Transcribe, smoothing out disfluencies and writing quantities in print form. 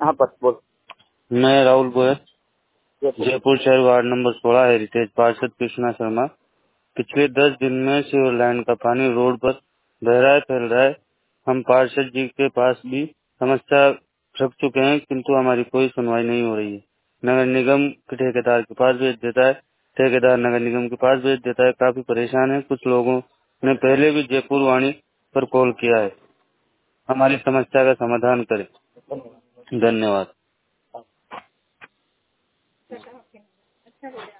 हाँ बस बोल। मैं राहुल गोयल, जयपुर। जयपुर शहर वार्ड नंबर 16 हेरिटेज पार्षद कृष्णा शर्मा। पिछले 10 दिन में सीवर लाइन का पानी रोड पर बह फैल रहा है। हम पार्षद जी के पास भी समस्या रख चुके हैं, किंतु हमारी कोई सुनवाई नहीं हो रही है। नगर निगम के ठेकेदार के पास भेज देता है, ठेकेदार नगर निगम के पास भेज देता है। काफी परेशान है। कुछ लोगों ने पहले भी जयपुर वाणी पर कॉल किया है। हमारी समस्या का समाधान करें। धन्यवाद।